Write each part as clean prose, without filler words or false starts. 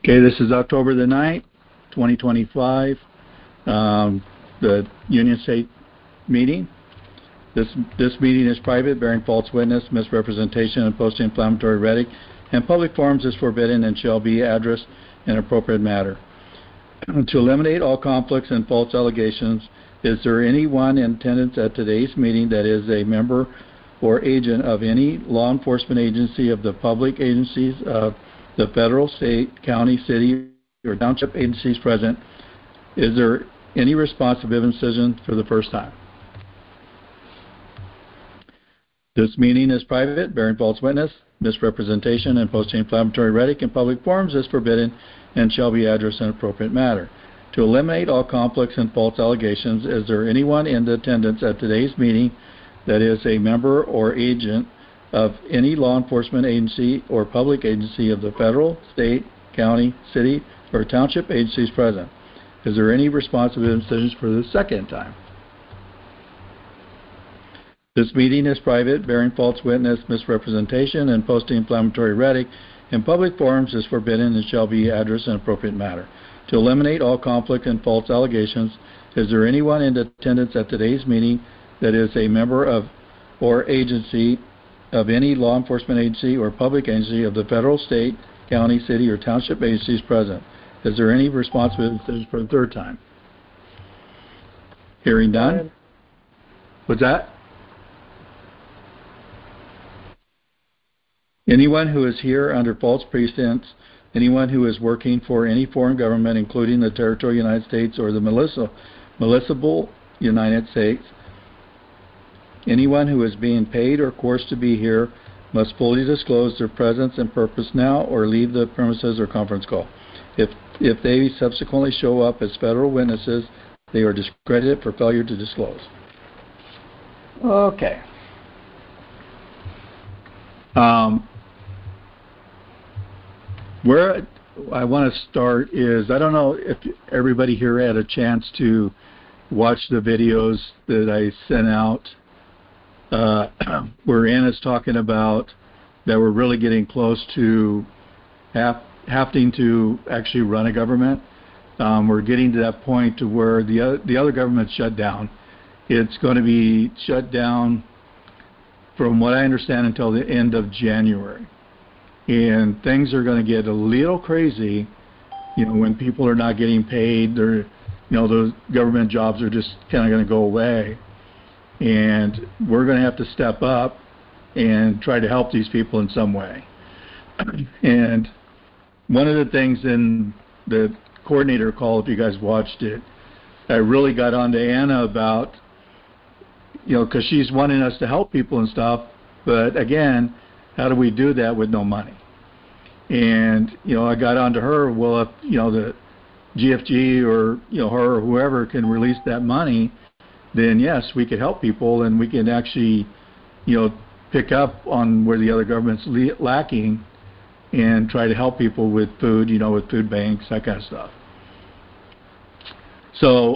Okay, this is October the 9th, 2025, the Union State meeting. This meeting is private, bearing false witness, misrepresentation, and posting inflammatory rhetoric, and public forums is forbidden and shall be addressed in appropriate matter. To eliminate all conflicts and false allegations, is there anyone in attendance at today's meeting that is a member or agent of any law enforcement agency of the public agencies of the federal, state, county, city, or township agencies present? Is there any responsive incision for the first time? This meeting is private, bearing false witness, misrepresentation, and posting inflammatory rhetoric in public forums is forbidden and shall be addressed in appropriate matter. To eliminate all conflicts and false allegations, is there anyone in attendance at today's meeting that is a member or agent of any law enforcement agency or public agency of the federal, state, county, city, or township agencies present? Is there any responsive incisions for the second time? This meeting is private, bearing false witness, misrepresentation, and posting inflammatory rhetoric in public forums is forbidden and shall be addressed in appropriate matter. To eliminate all conflict and false allegations, is there anyone in attendance at today's meeting that is a member of or agency of any law enforcement agency or public agency of the federal, state, county, city, or township agencies present? Is there any responsibility for the third time? Hearing none. What's that? Anyone who is here under false pretense, anyone who is working for any foreign government, including the territorial United States or the municipal United States, anyone who is being paid or coerced to be here must fully disclose their presence and purpose now or leave the premises or conference call. If they subsequently show up as federal witnesses, they are discredited for failure to disclose. Okay. Where I want to start is, I don't know if everybody here had a chance to watch the videos that I sent out where Anna's talking about that we're really getting close to having to actually run a government. We're getting to that point to where the other government's shut down. It's going to be shut down, from what I understand, until the end of January. And things are going to get a little crazy, when people are not getting paid. They're, those government jobs are just kind of going to go away. And we're going to have to step up and try to help these people in some way. And one of the things in the coordinator call, if you guys watched it, I really got on to Anna about, because she's wanting us to help people and stuff, but again, how do we do that with no money? And, I got on to her, well, if, the GFG or, her or whoever can release that money, then yes, we could help people and we can actually, pick up on where the other government's lacking and try to help people with food, with food banks, that kind of stuff. So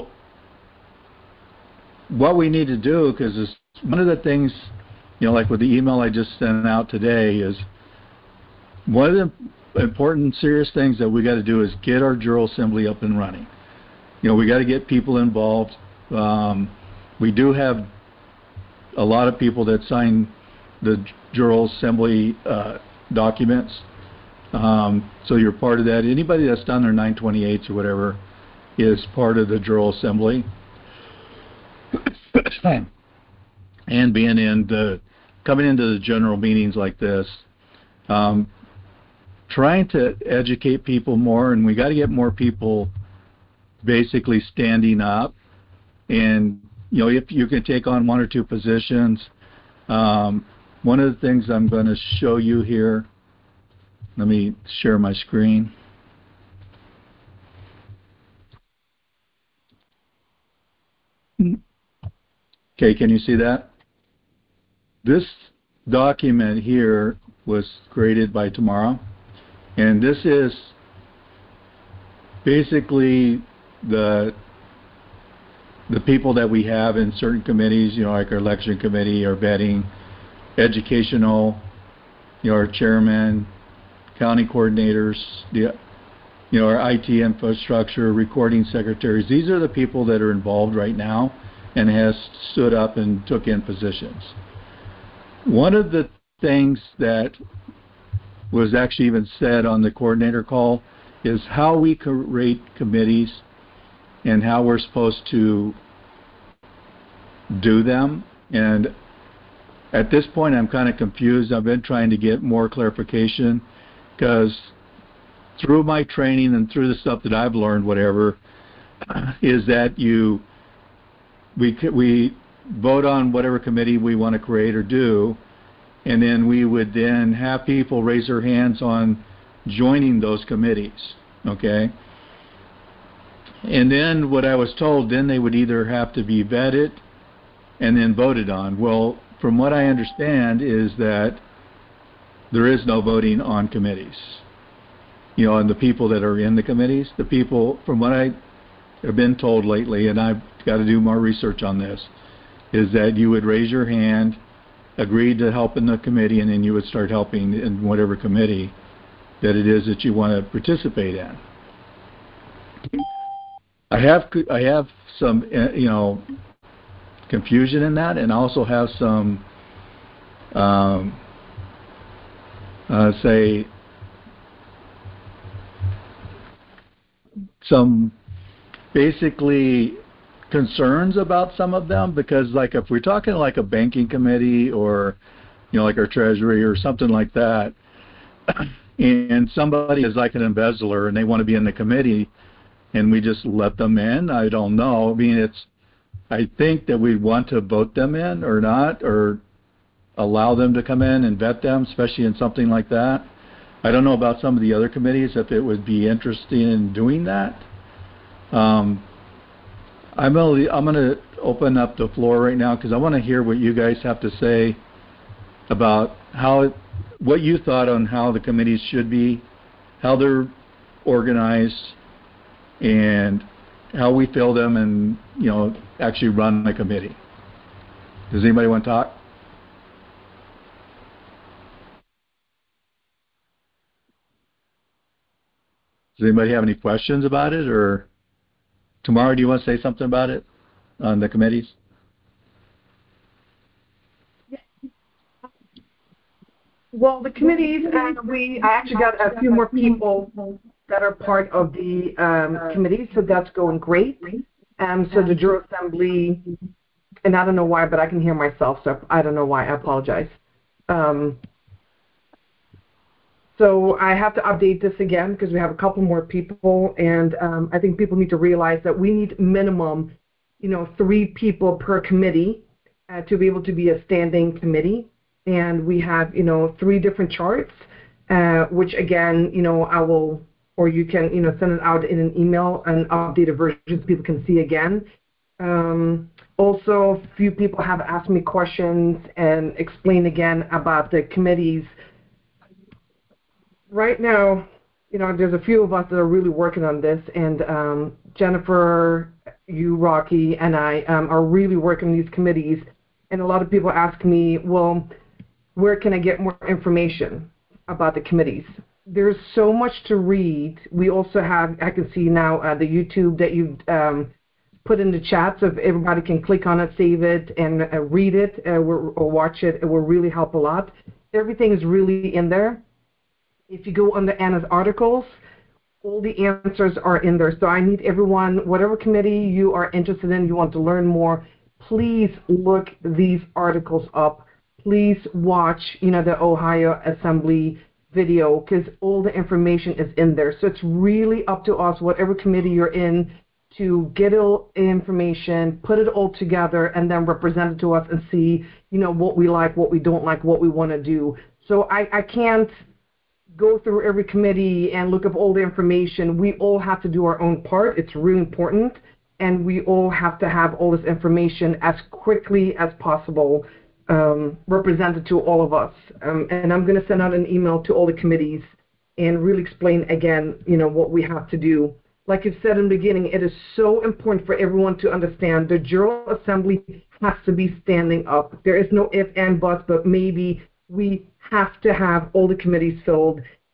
what we need to do, because one of the things, like with the email I just sent out today, is one of the important, serious things that we got to do is get our General Assembly up and running. We got to get people involved. We do have a lot of people that sign the General Assembly documents. So you're part of that. Anybody that's done their 928s or whatever is part of the General Assembly. And being coming into the general meetings like this, trying to educate people more, and we got to get more people basically standing up. And if you can take on one or two positions, one of the things I'm going to show you here. Let me share my screen. Okay, can you see that? This document here was created by Tamara, and this is basically the people that we have in certain committees, like our election committee, our vetting, educational, our chairman, county coordinators, our IT infrastructure, recording secretaries. These are the people that are involved right now and has stood up and took in positions. One of the things that was actually even said on the coordinator call is how we create committees and how we're supposed to do them. And at this point, I'm kind of confused. I've been trying to get more clarification because through my training and through the stuff that I've learned, whatever, is that we vote on whatever committee we want to create or do, and then we would then have people raise their hands on joining those committees, okay? And then what I was told, then they would either have to be vetted and then voted on. Well, from what I understand is that there is no voting on committees. And the people that are in the committees, the people, from what I have been told lately, and I've got to do more research on this, is that you would raise your hand, agree to help in the committee, and then you would start helping in whatever committee that it is that you want to participate in. I have some, confusion in that, and I also have some, some basically concerns about some of them, because like if we're talking like a banking committee or like our treasury or something like that, and somebody is like an embezzler and they want to be in the committee and we just let them in, I don't know. I mean, I think that we want to vote them in or not, or allow them to come in and vet them, especially in something like that. I don't know about some of the other committees if it would be interesting in doing that. I'm going to open up the floor right now because I want to hear what you guys have to say about what you thought on how the committees should be, how they're organized, and how we fill them and actually run the committee. Does anybody want to talk? Does anybody have any questions about it? Or Tamara, do you want to say something about it on the committees? Well, the committees, I actually got a few more people that are part of the committee, so that's going great. So the General Assembly, and I don't know why, but I can hear myself, so I don't know why. I apologize. So I have to update this again because we have a couple more people, and I think people need to realize that we need minimum, 3 people per committee to be able to be a standing committee. And we have, 3 different charts, which again, I will, or you can, send it out in an email, an updated version so people can see again. Also, a few people have asked me questions and explain again about the committees. Right now, there's a few of us that are really working on this, and Jennifer, you, Rocky, and I are really working on these committees. And a lot of people ask me, well, where can I get more information about the committees? There's so much to read. We also have, I can see now the YouTube that you've put in the chat, so if everybody can click on it, save it, and read it or watch it, it will really help a lot. Everything is really in there. If you go under Anna's articles, all the answers are in there. So I need everyone, whatever committee you are interested in, you want to learn more, please look these articles up. Please watch, the Ohio Assembly video, because all the information is in there. So it's really up to us, whatever committee you're in, to get all information, put it all together, and then represent it to us and see, what we like, what we don't like, what we want to do. So I can't go through every committee and look up all the information. We all have to do our own part. It's really important, and we all have to have all this information as quickly as possible represented to all of us. And I'm going to send out an email to all the committees and really explain again, what we have to do. Like you said in the beginning, it is so important for everyone to understand the General Assembly has to be standing up. There is no if and buts, but maybe we have to have all the committees filled,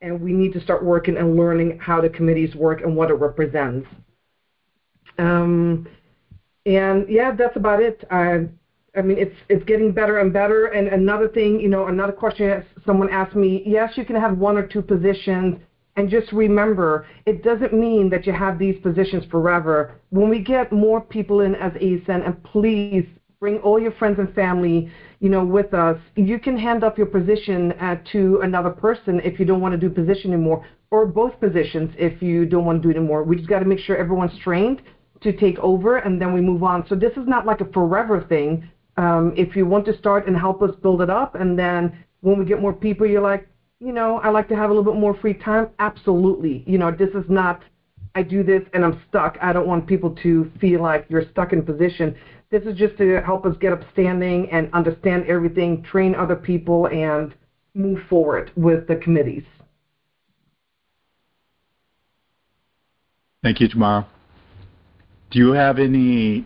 and we need to start working and learning how the committees work and what it represents. And yeah, that's about it. I mean, it's getting better and better. And another thing, another question someone asked me, yes, you can have 1 or 2 positions. And just remember, it doesn't mean that you have these positions forever. When we get more people in as ASIN, and please bring all your friends and family, with us, you can hand up your position to another person if you don't want to do position anymore, or both positions if you don't want to do it anymore. We just got to make sure everyone's trained to take over, and then we move on. So this is not like a forever thing. If you want to start and help us build it up, and then when we get more people, you're like, I like to have a little bit more free time. Absolutely. This is not, I do this and I'm stuck. I don't want people to feel like you're stuck in a position. This is just to help us get upstanding and understand everything, train other people, and move forward with the committees. Thank you, Tamara. Do you have any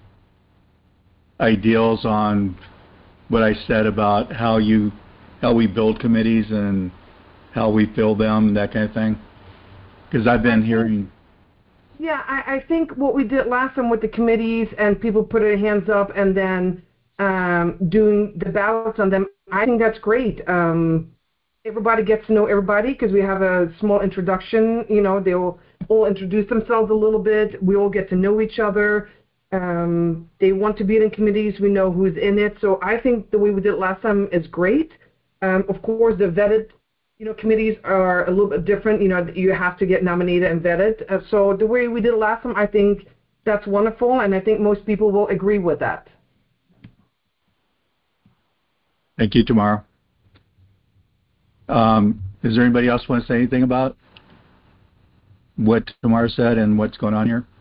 ideals on what I said about how we build committees and how we fill them, that kind of thing? Because I've been hearing. Yeah, I think what we did last time with the committees and people put their hands up and then doing the ballots on them, I think that's great. Everybody gets to know everybody because we have a small introduction. They'll all introduce themselves a little bit. We all get to know each other. They want to be in committees. We know who's in it. So I think the way we did it last time is great. Of course, the vetted, committees are a little bit different. You have to get nominated and vetted. So the way we did it last time, I think that's wonderful, and I think most people will agree with that. Thank you, Tamara. Is there anybody else want to say anything about what Tamara said and what's going on here?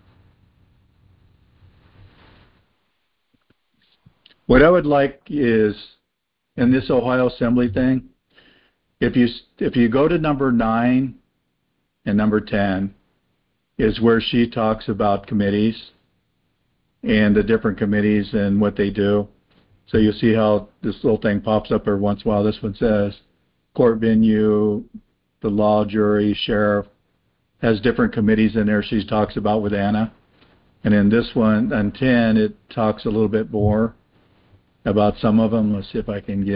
What I would like is, in this Ohio Assembly thing, if you go to number 9 and number 10, is where she talks about committees and the different committees and what they do. So you'll see how this little thing pops up every once in a while. This one says court venue, the law, jury, sheriff, has different committees in there she talks about with Anna. And in this one, on 10, it talks a little bit more about some of them. Let's see if I can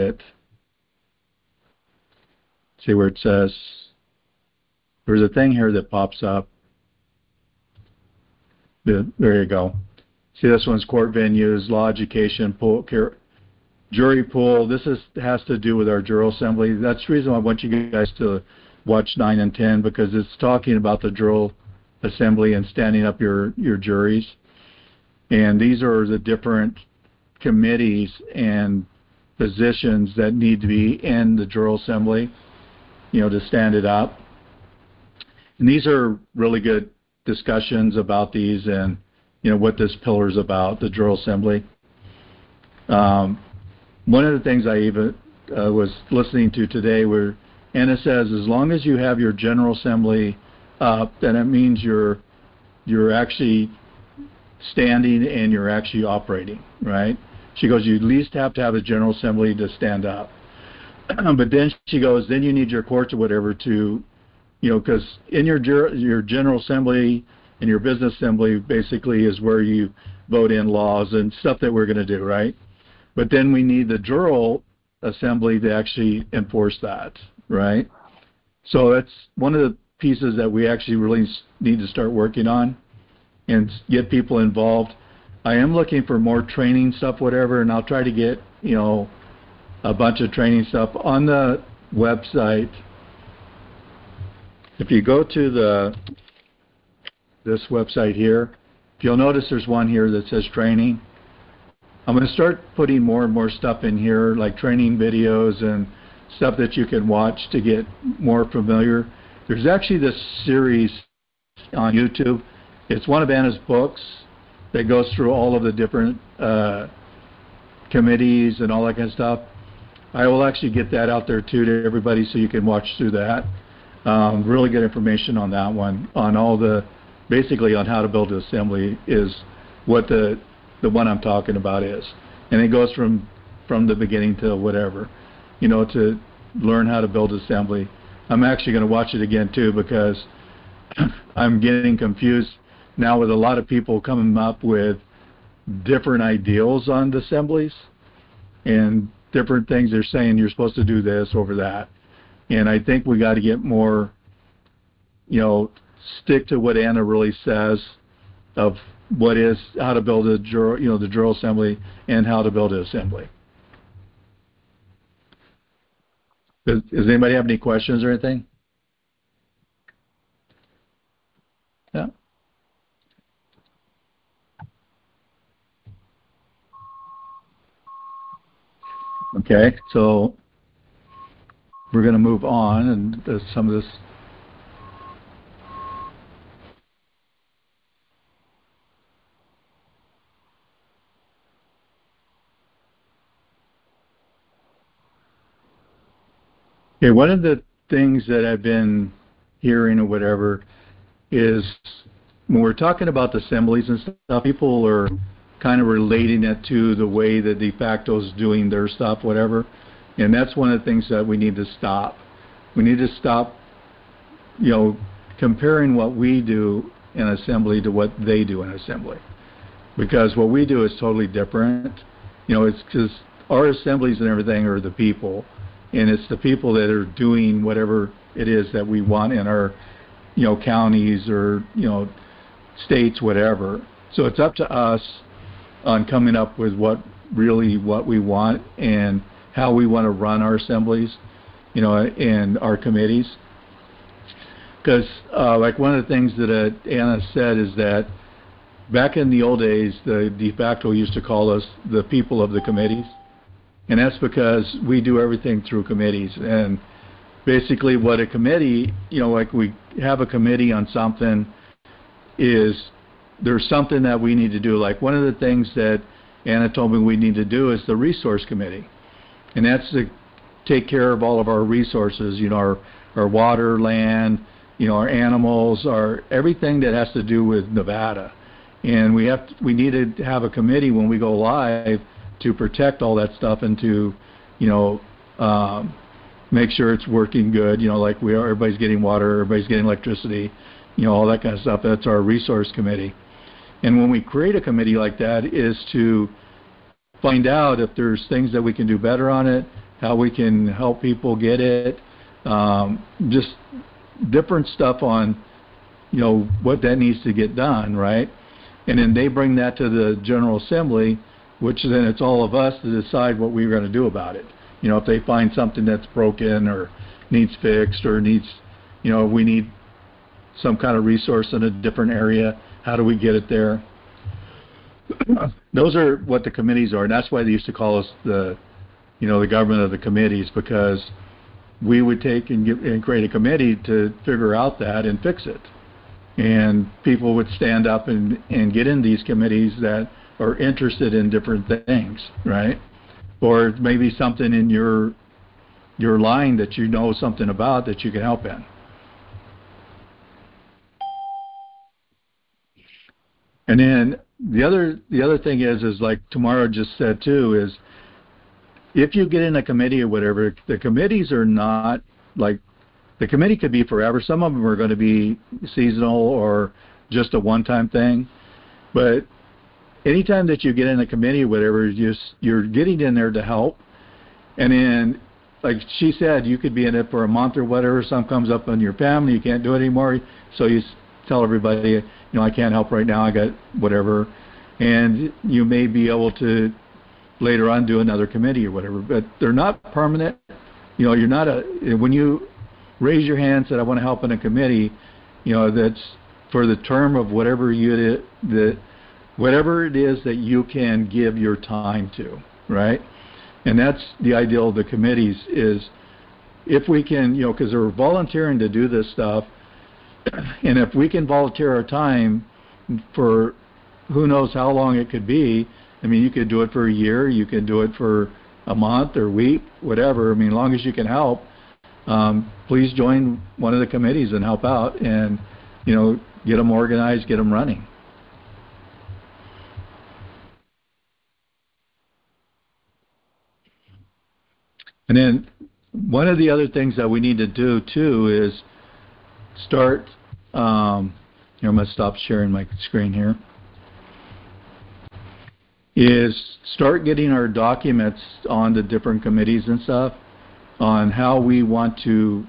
see where it says, there's a thing here that pops up. There you go. See, this one's court venues, law, education, pool, jury pool. This has to do with our Jural Assembly. That's the reason I want you guys to watch 9 and 10, because it's talking about the Jural Assembly and standing up your juries. And these are the different committees and positions that need to be in the Jural Assembly, to stand it up. And these are really good discussions about these and, what this pillar is about, the Jural Assembly. One of the things I even was listening to today where Anna says, as long as you have your General Assembly up, then it means you're actually standing and you're actually operating, right? She goes, you at least have to have a General Assembly to stand up. But then she goes, then you need your courts or whatever to, because in your General Assembly and your Business Assembly basically is where you vote in laws and stuff that we're going to do, right? But then we need the Jural Assembly to actually enforce that, right? So that's one of the pieces that we actually really need to start working on and get people involved. I am looking for more training stuff, whatever, and I'll try to get, a bunch of training stuff on the website. If you go to this website here, you'll notice there's one here that says training. I'm going to start putting more and more stuff in here, like training videos and stuff that you can watch to get more familiar. There's actually this series on YouTube. It's one of Anna's books that goes through all of the different committees and all that kind of stuff. I will actually get that out there too to everybody so you can watch through that. Really good information on that one, on all basically on how to build an assembly is what the one I'm talking about is. And it goes from the beginning to whatever, to learn how to build assembly. I'm actually going to watch it again too, because I'm getting confused now with a lot of people coming up with different ideals on the assemblies and different things. They're saying you're supposed to do this over that. And I think we got to get more, stick to what Anna really says of what is, how to build the drill assembly and how to build an assembly. Does anybody have any questions or anything? Yeah. Okay, so we're going to move on, and some of this. Okay, one of the things that I've been hearing or whatever is when we're talking about the assemblies and stuff, people are kind of relating it to the way that de facto is doing their stuff, whatever. And that's one of the things that we need to stop. We need to stop, comparing what we do in assembly to what they do in assembly. Because what we do is totally different. It's because our assemblies and everything are the people. And it's the people that are doing whatever it is that we want in our, counties or, states, whatever. So it's up to us on coming up with what we want and how we want to run our assemblies, and our committees. Because like one of the things that Anna said is that back in the old days, the de facto used to call us the people of the committees. And that's because we do everything through committees. And basically what a committee, like we have a committee on something, is there's something that we need to do. Like one of the things that Anna told me we need to do is the resource committee. And that's to take care of all of our resources, our water, land, our animals, our everything that has to do with Nevada. And we need to have a committee when we go live to protect all that stuff and to, make sure it's working good. Like everybody's getting water, everybody's getting electricity, all that kind of stuff. That's our resource committee. And when we create a committee like that is to find out if there's things that we can do better on it, how we can help people get it, just different stuff on, what that needs to get done, right? And then they bring that to the General Assembly, which then it's all of us to decide what we're going to do about it. If they find something that's broken or needs fixed or needs, we need some kind of resource in a different area, how do we get it there? Those are what the committees are, and that's why they used to call us the government of the committees, because we would take and create a committee to figure out that and fix it. And people would stand up and get in these committees that are interested in different things, right? Or maybe something in your line that you know something about that you can help in. And then the other thing is like Tamara just said too, is if you get in a committee or whatever, the committees are not like, the committee could be forever. Some of them are going to be seasonal or just a one-time thing. But anytime that you get in a committee or whatever, you're getting in there to help. And then, like she said, you could be in it for a month or whatever. Something comes up in your family, you can't do it anymore. So you tell everybody, I can't help right now, I got whatever. And you may be able to later on do another committee or whatever. But they're not permanent. You're not when you raise your hand and said, I want to help in a committee, that's for the term of whatever whatever it is that you can give your time to, right? And that's the ideal of the committees is if we can, because they're volunteering to do this stuff, and if we can volunteer our time for who knows how long it could be. I mean, you could do it for a year, you could do it for a month or week, whatever. I mean, as long as you can help, please join one of the committees and help out and, get them organized, get them running. And then one of the other things that we need to do too is start. Here, I'm going to stop sharing my screen here. Is start getting our documents on the different committees and stuff on how we want to,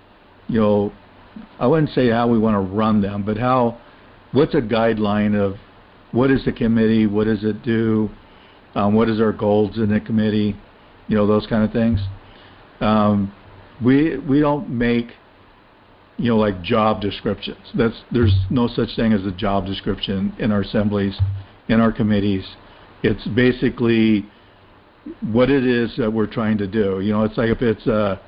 I wouldn't say how we want to run them, but what's a guideline of what is the committee, what does it do, what is our goals in the committee, those kind of things. We don't make, like job descriptions. There's no such thing as a job description in our assemblies, in our committees. It's basically what it is that we're trying to do. It's like if it's, the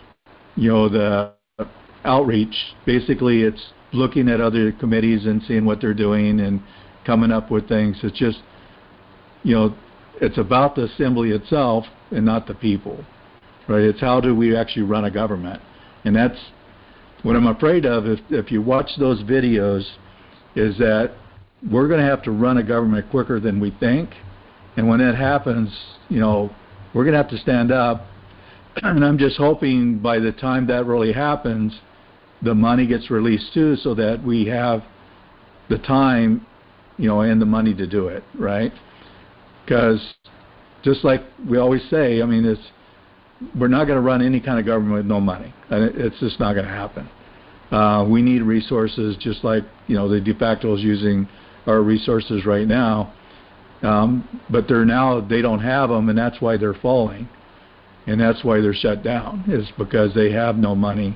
outreach, basically it's looking at other committees and seeing what they're doing and coming up with things. It's just, it's about the assembly itself and not the people, right? It's how do we actually run a government. And that's what I'm afraid of if you watch those videos, is that we're going to have to run a government quicker than we think. And when that happens, we're going to have to stand up. And I'm just hoping by the time that really happens, the money gets released too, so that we have the time, and the money to do it, right? Because just like we always say, we're not going to run any kind of government with no money. It's just not going to happen. We need resources, just like the de facto is using our resources right now, but they don't have them, and that's why they're falling, and that's why they're shut down, is because they have no money.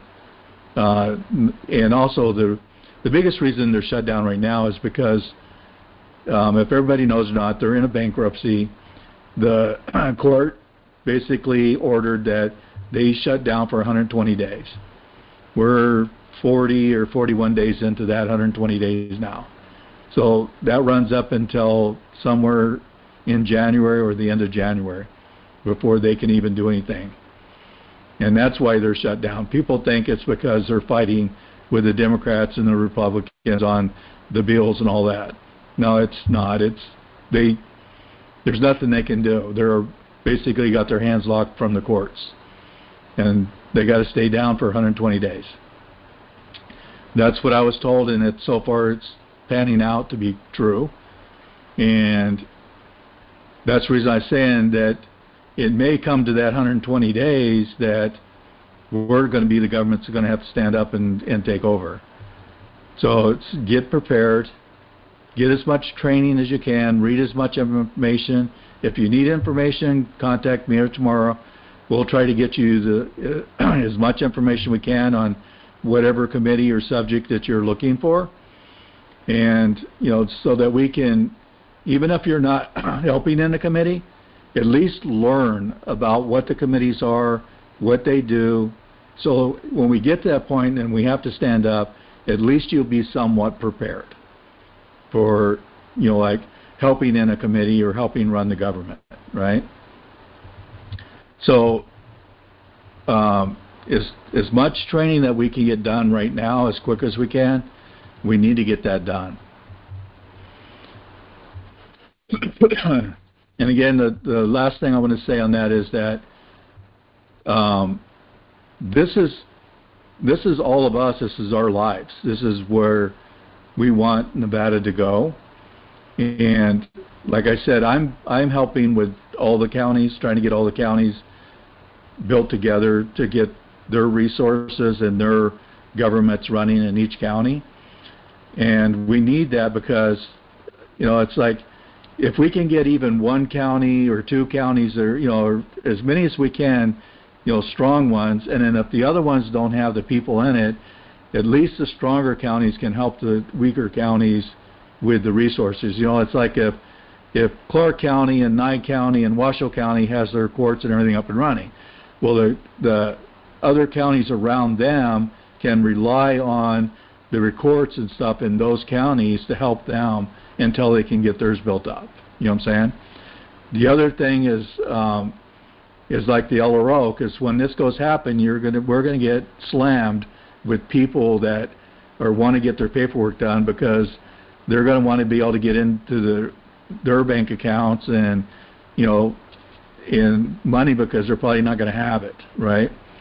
And also the biggest reason they're shut down right now is because if everybody knows or not, they're in a bankruptcy. The court basically ordered that they shut down for 120 days. We're 40 or 41 days into that 120 days now. So that runs up until somewhere in January or the end of January before they can even do anything. And that's why they're shut down. People think it's because they're fighting with the Democrats and the Republicans on the bills and all that. No, it's not. There's nothing they can do. They're basically got their hands locked from the courts, and they got to stay down for 120 days. That's what I was told, and so far it's panning out to be true. And that's the reason I'm saying that it may come to that 120 days that we're going to be the government's going to have to stand up and take over. So get prepared, get as much training as you can, read as much information. If you need information, contact me or tomorrow. We'll try to get you as much information we can on whatever committee or subject that you're looking for. And, so that we can, even if you're not helping in the committee, at least learn about what the committees are, what they do. So when we get to that point and we have to stand up, at least you'll be somewhat prepared for, like helping in a committee or helping run the government, right? So as much training that we can get done right now as quick as we can, we need to get that done. And again, the last thing I want to say on that is that this is all of us. This is our lives. This is where we want Nevada to go. And like I said, I'm helping with all the counties, trying to get all the counties built together to get their resources and their governments running in each county. And we need that because, it's like, if we can get even one county or two counties, or as many as we can, strong ones, and then if the other ones don't have the people in it, at least the stronger counties can help the weaker counties with the resources. It's like if Clark County and Nye County and Washoe County has their courts and everything up and running, well, the other counties around them can rely on the courts and stuff in those counties to help them until they can get theirs built up. You know what I'm saying? The other thing is like the LRO, because when this goes happen, we're gonna get slammed with people that want to get their paperwork done because they're going to want to be able to get into their bank accounts and in money because they're probably not going to have it, right?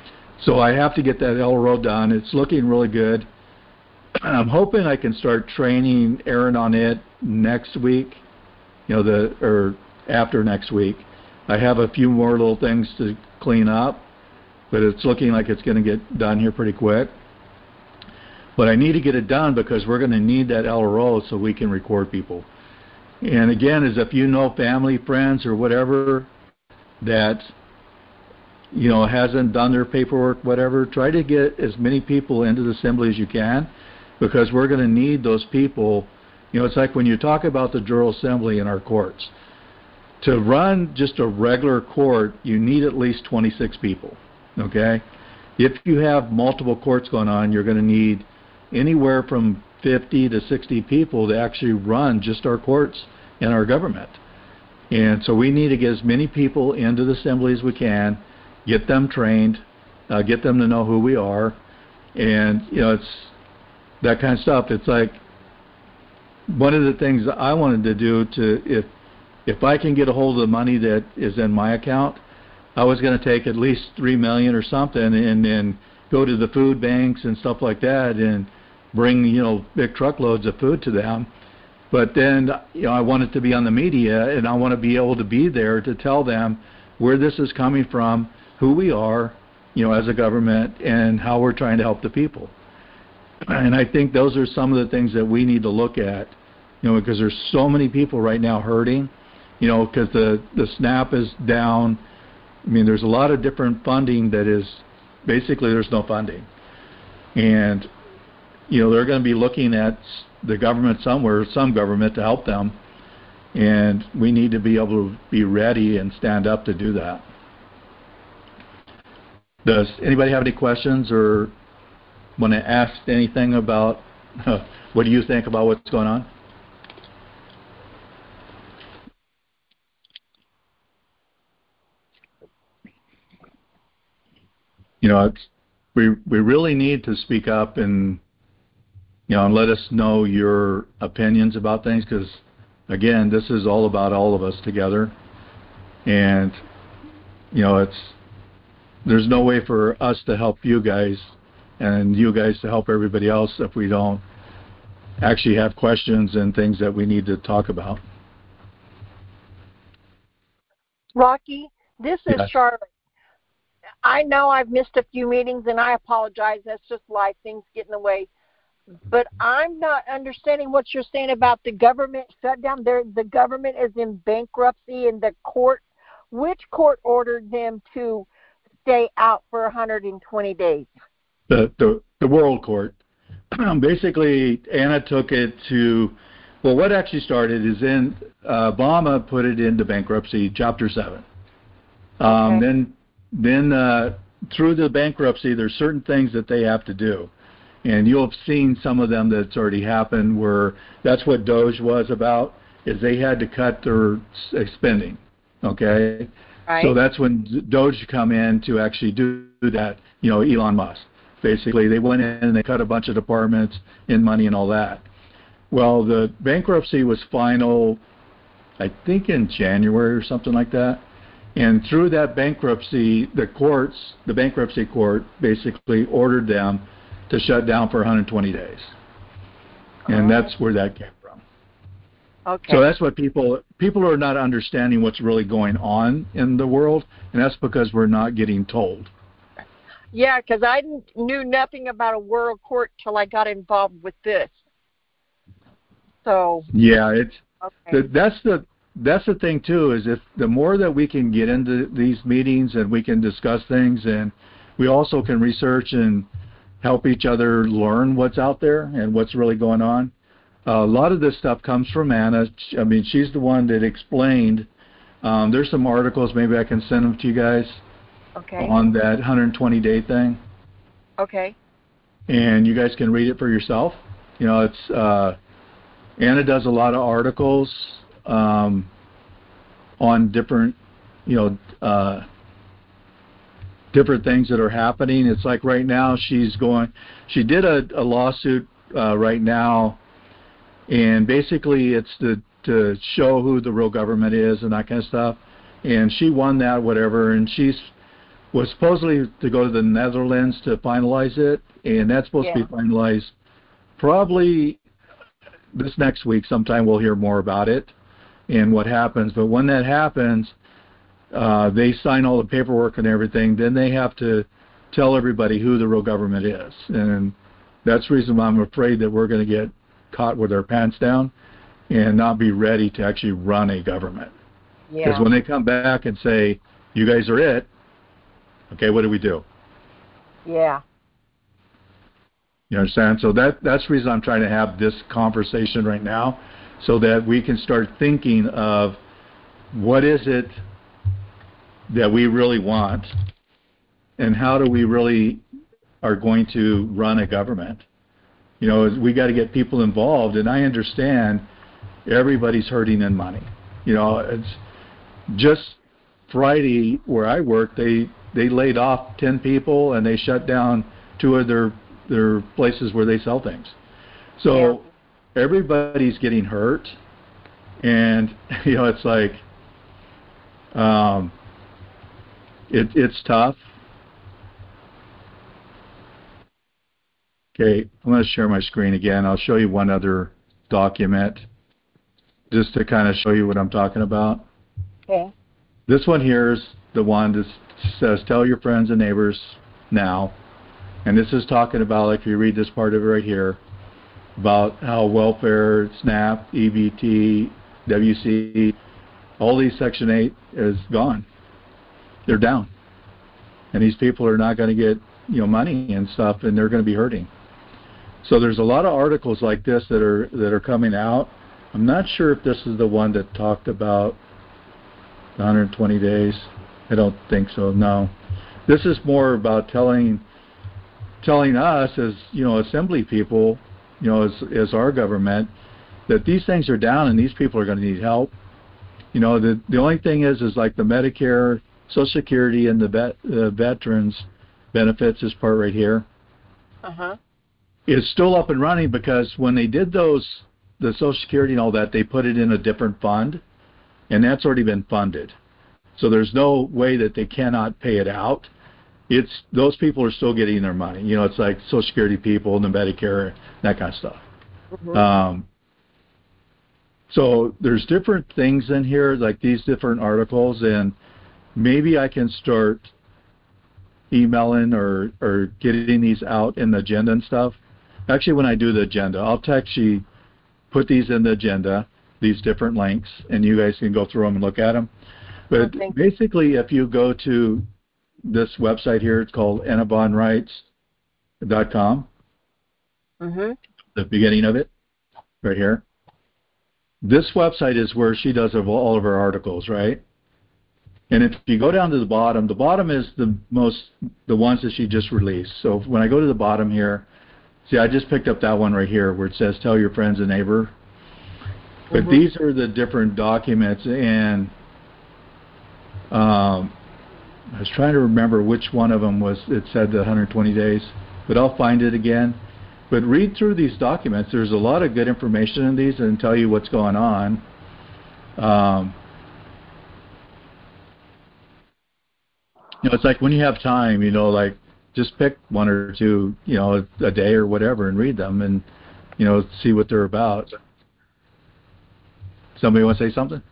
So I have to get that LRO done. It's looking really good. I'm hoping I can start training Aaron on it next week, or after next week. I have a few more little things to clean up, but it's looking like it's going to get done here pretty quick. But I need to get it done because we're going to need that LRO so we can record people. And again, as if you know family, friends, or whatever that hasn't done their paperwork, whatever, try to get as many people into the assembly as you can, because we're going to need those people. It's like when you talk about the General Assembly in our courts. To run just a regular court, you need at least 26 people, okay? If you have multiple courts going on, you're going to need anywhere from 50 to 60 people to actually run just our courts and our government. And so we need to get as many people into the assembly as we can, get them trained, get them to know who we are, and it's that kind of stuff. It's like one of the things I wanted to do if I can get a hold of the money that is in my account, I was going to take at least $3 million or something and then go to the food banks and stuff like that and bring big truckloads of food to them. But then I want it to be on the media, and I want to be able to be there to tell them where this is coming from, who we are, as a government, and how we're trying to help the people. And I think those are some of the things that we need to look at, because there's so many people right now hurting, because the SNAP is down. I mean, there's a lot of different funding that is basically there's no funding. And, they're going to be looking at the government somewhere, some government to help them. And we need to be able to be ready and stand up to do that. Does anybody have any questions or want to ask anything about what do you think about what's going on? We really need to speak up and and let us know your opinions about things, because again, this is all about all of us together, and there's no way for us to help you guys and you guys to help everybody else if we don't actually have questions and things that we need to talk about. Rocky, this is Charlotte. I know I've missed a few meetings, and I apologize. That's just life. Things get in the way. But I'm not understanding what you're saying about the government shutdown. The government is in bankruptcy, and the court, which court ordered them to stay out for 120 days? The World Court. Basically, Anna took it to, well, what actually started is Obama put it into bankruptcy, Chapter 7. Okay. Then through the bankruptcy, there's certain things that they have to do. And you'll have seen some of them that's already happened, where that's what DOGE was about, is they had to cut their spending, okay? Right. So that's when DOGE come in to actually do that, Elon Musk. Basically, they went in and they cut a bunch of departments in money and all that. Well, the bankruptcy was final, I think in January or something like that. And through that bankruptcy, the bankruptcy court basically ordered them to shut down for 120 days. And that's where that came from. Okay. So that's what people are not understanding what's really going on in the world, and that's because we're not getting told. Yeah, because I knew nothing about a world court till I got involved with this. So yeah, that's the thing too, is if the more that we can get into these meetings and we can discuss things, and we also can research and help each other learn what's out there and what's really going on. A lot of this stuff comes from Anna. I mean, she's the one that explained. There's some articles, maybe I can send them to you guys. Okay. On that 120-day thing. Okay. And you guys can read it for yourself. It's Anna does a lot of articles on different, different things that are happening. It's like right now she did a lawsuit right now, and basically it's to show who the real government is and that kind of stuff. And she won that, whatever, and she's was supposedly to go to the Netherlands to finalize it, and that's supposed to be finalized probably this next week. Sometime we'll hear more about it and what happens. But when that happens, they sign all the paperwork and everything. Then they have to tell everybody who the real government is, and that's the reason why I'm afraid that we're going to get caught with our pants down and not be ready to actually run a government. Because when they come back and say, you guys are it, okay, what do we do? Yeah. You understand? So that's the reason I'm trying to have this conversation right now, so that we can start thinking of what is it that we really want, and how do we really are going to run a government. You know, we got to get people involved, and I understand everybody's hurting in money. You know, it's just Friday where I work, they laid off 10 people and they shut down 2 of their places where they sell things. So everybody's getting hurt, and you know, it's like it's tough. Okay, I'm going to share my screen again. I'll show you one other document just to kind of show you what I'm talking about. Okay. This one here is the one that says, tell your friends and neighbors now. And this is talking about, like, if you read this part of it right here, about how welfare, SNAP, EBT, WC, all these Section 8 is gone. They're down. And these people are not going to get, you know, money and stuff, and they're going to be hurting. So there's a lot of articles like this that are coming out. I'm not sure if this is the one that talked about the 120 days. I don't think so. No, this is more about telling us as, you know, assembly people, you know, as our government, that these things are down and these people are going to need help. You know, the only thing is like the Medicare, Social Security, and the veterans benefits, this part right here, is still up and running, because when they did the Social Security and all that, they put it in a different fund, and that's already been funded. So there's no way that they cannot pay it out. It's those people are still getting their money. You know, it's like Social Security people and the Medicare, that kind of stuff. So there's different things in here, like these different articles, and maybe I can start emailing or getting these out in the agenda and stuff. Actually, when I do the agenda, I'll actually put these in the agenda, these different links, and you guys can go through them and look at them. But basically, if you go to this website here, it's called EnabonRights.com. The beginning of it, right here. This website is where she does all of her articles, right? And if you go down to the bottom is the ones that she just released. So when I go to the bottom here, see, I just picked up that one right here where it says tell your friends and neighbor. But these are the different documents, and I was trying to remember which one of them it said the 120 days, but I'll find it again. But read through these documents. There's a lot of good information in these and tell you what's going on. You know, it's like when you have time, you know, like just pick one or two, you know, a day or whatever and read them and, you know, see what they're about. Somebody want to say something?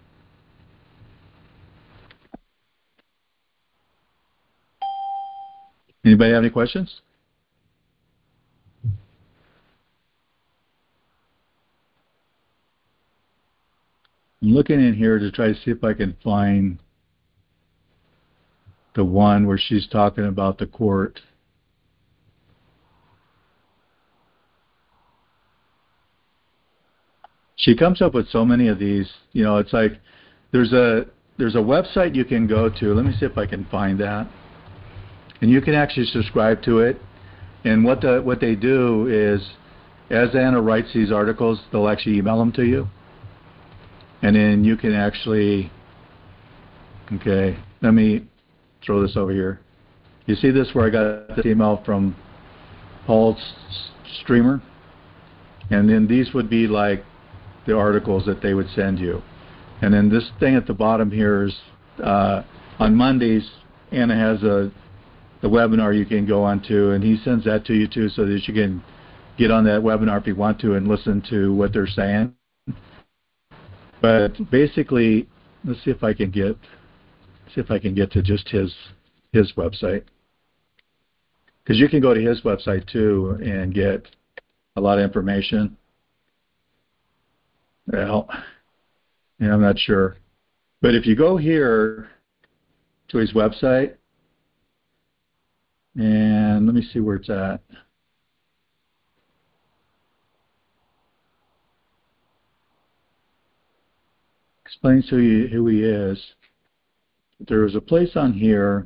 Anybody have any questions? I'm looking in here to try to see if I can find the one where she's talking about the court. She comes up with so many of these. You know, it's like there's a website you can go to. Let me see if I can find that. And you can actually subscribe to it. And what they do is, as Anna writes these articles, they'll actually email them to you. And then you can actually, okay, let me throw this over here. You see this where I got this email from Paul Streamer? And then these would be like the articles that they would send you. And then this thing at the bottom here is on Mondays, Anna has a webinar you can go on to, and he sends that to you too, so that you can get on that webinar if you want to and listen to what they're saying. But basically, let's see if I can get to just his website, because you can go to his website too and get a lot of information. Well, yeah, I'm not sure, but if you go here to his website, and let me see where it's at. Explains who he is. There was a place on here.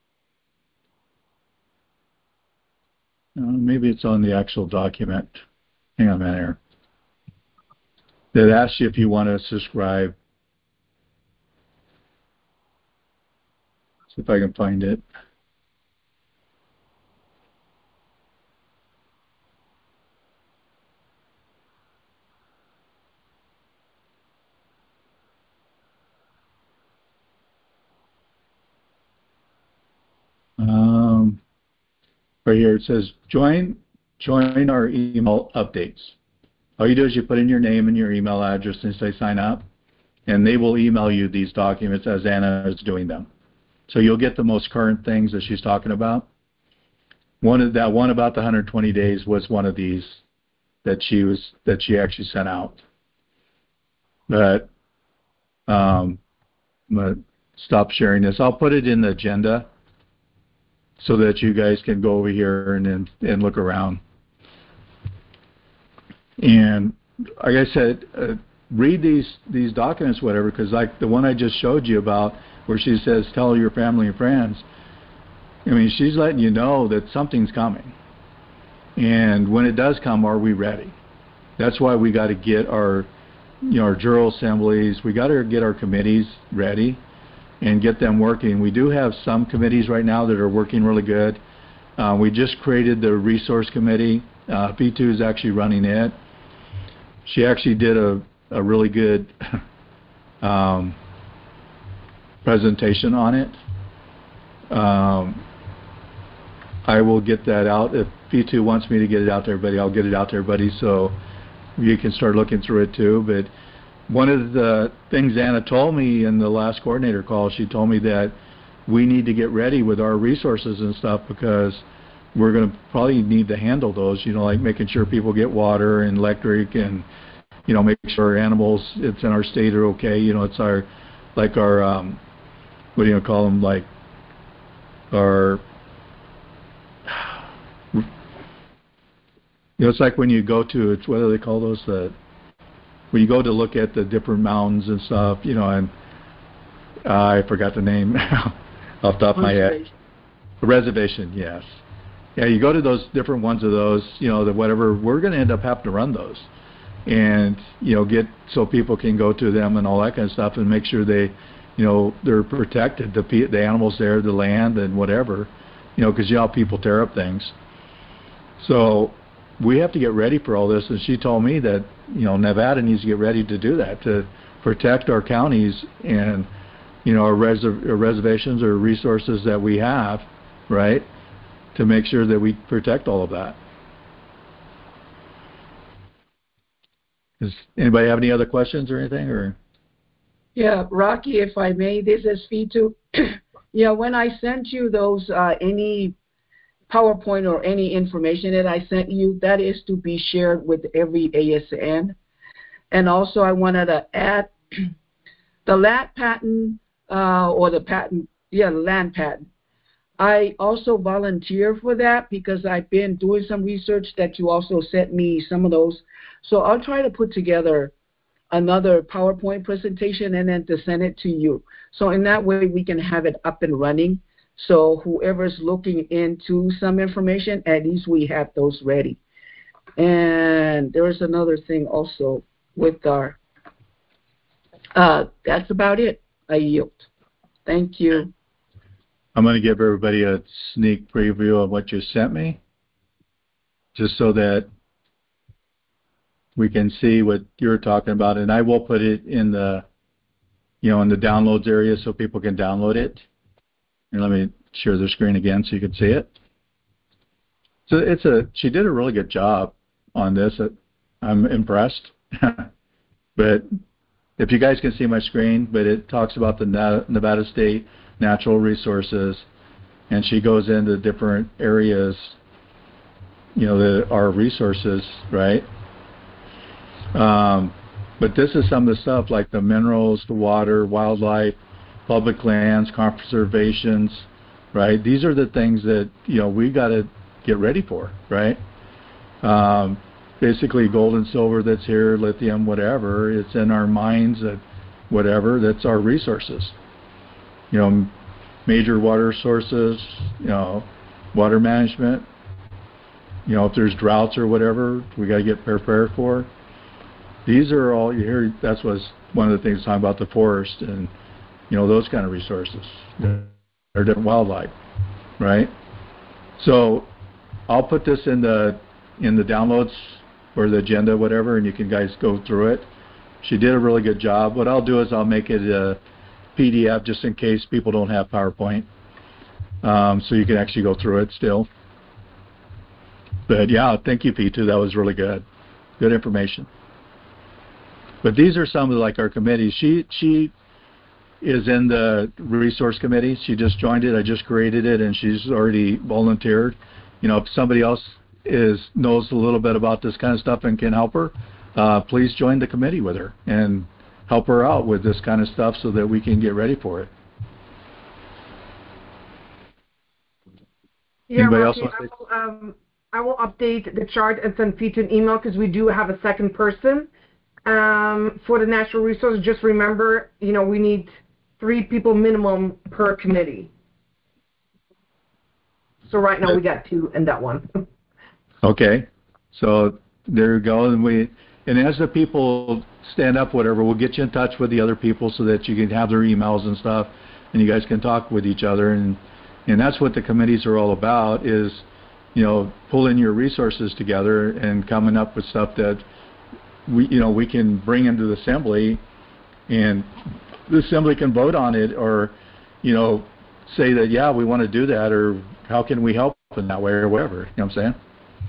Maybe it's on the actual document. Hang on a minute here. That asks you if you want to subscribe. See if I can find it. Right here it says join our email updates. All you do is you put in your name and your email address and say sign up, and they will email you these documents as Anna is doing them. So you'll get the most current things that she's talking about. One about the 120 days was one of these that she actually sent out. But I'm gonna stop sharing this. I'll put it in the agenda so that you guys can go over here and look around. And like I said, read these documents, whatever, because like the one I just showed you about where she says, tell your family and friends, I mean, she's letting you know that something's coming. And when it does come, are we ready? That's why we got to get our general assemblies, we got to get our committees ready and get them working. We do have some committees right now that are working really good. We just created the resource committee. P2 is actually running it. She actually did a really good presentation on it. I will get that out. If P2 wants me to get it out to everybody, I'll get it out to everybody so you can start looking through it too. But one of the things Anna told me in the last coordinator call, she told me that we need to get ready with our resources and stuff, because we're going to probably need to handle those, like making sure people get water and electric, and make sure our animals, it's in our state, are okay. It's our what do you call them, like our it's like when you go to, what do they call those, when you go to look at the different mountains and stuff, and I forgot the name off the top of my head. A reservation, yes. Yeah, you go to those different ones of those, the whatever, we're going to end up having to run those. And, get so people can go to them and all that kind of stuff, and make sure they, they're protected, the animals there, the land and whatever, because how people tear up things. So we have to get ready for all this, and she told me that Nevada needs to get ready to do that, to protect our counties and our reservations or resources that we have, right, to make sure that we protect all of that. Does anybody have any other questions or anything? Or yeah, Rocky, if I may, this is P2. Yeah, when I sent you those any PowerPoint or any information that I sent you, that is to be shared with every ASN. And also I wanted to add the land patent, the land patent. I also volunteer for that because I've been doing some research that you also sent me some of those. So I'll try to put together another PowerPoint presentation and then to send it to you. So in that way we can have it up and running. So whoever's looking into some information, at least we have those ready. And there's another thing also with our, that's about it. I yield. Thank you. I'm going to give everybody a sneak preview of what you sent me, just so that we can see what you're talking about. And I will put it in the, in the downloads area so people can download it. And let me share the screen again so you can see it. So she did a really good job on this. I'm impressed. But if you guys can see my screen, but it talks about the Nevada State natural resources, and she goes into different areas, our resources, right? But this is some of the stuff like the minerals, the water, wildlife, public lands, conservations, right? These are the things that, we got to get ready for, right? Basically gold and silver that's here, lithium, whatever, it's in our mines, whatever, that's our resources. Major water sources, water management, if there's droughts or whatever, we got to get prepared for. These are all, you hear, that's was one of the things talking about the forest and, those kind of resources. Or different wildlife, right? So I'll put this in the downloads or the agenda, whatever, and you can guys go through it. She did a really good job. What I'll do is I'll make it a PDF just in case people don't have PowerPoint, so you can actually go through it still. But yeah, thank you, P2. That was really good. Good information. But these are some of our committees. She is in the resource committee. She just joined it. I just created it, and she's already volunteered. If somebody else knows a little bit about this kind of stuff and can help her, please join the committee with her and help her out with this kind of stuff so that we can get ready for it. Yeah, Anybody Rocky, else want to say? I will update the chart and send Pete an email because we do have a second person for the natural resources. Just remember, we need 3 people minimum per committee. So right now we got 2 in that one. Okay, so there you go. And as the people stand up, whatever, we'll get you in touch with the other people so that you can have their emails and stuff, and you guys can talk with each other. And that's what the committees are all about, is pulling your resources together and coming up with stuff that we can bring into the assembly, and the assembly can vote on it, or say that, yeah, we want to do that, or how can we help in that way, or whatever. You know what I'm saying?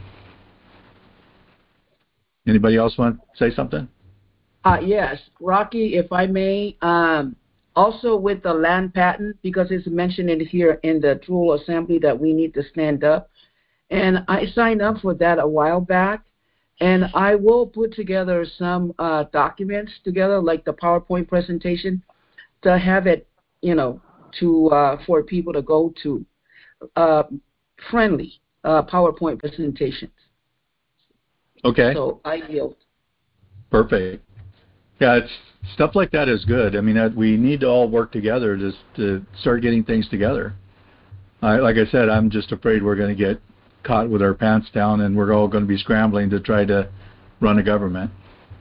Anybody else want to say something? Yes, Rocky, if I may. Also with the land patent, because it's mentioned in here in the Tool Assembly that we need to stand up. And I signed up for that a while back. And I will put together some documents together, like the PowerPoint presentation, to have it, for people to go to. Friendly PowerPoint presentations. Okay. So I yield. Perfect. Yeah, stuff like that is good. I mean, we need to all work together to start getting things together. Like I said, I'm just afraid we're going to get caught with our pants down, and we're all going to be scrambling to try to run a government.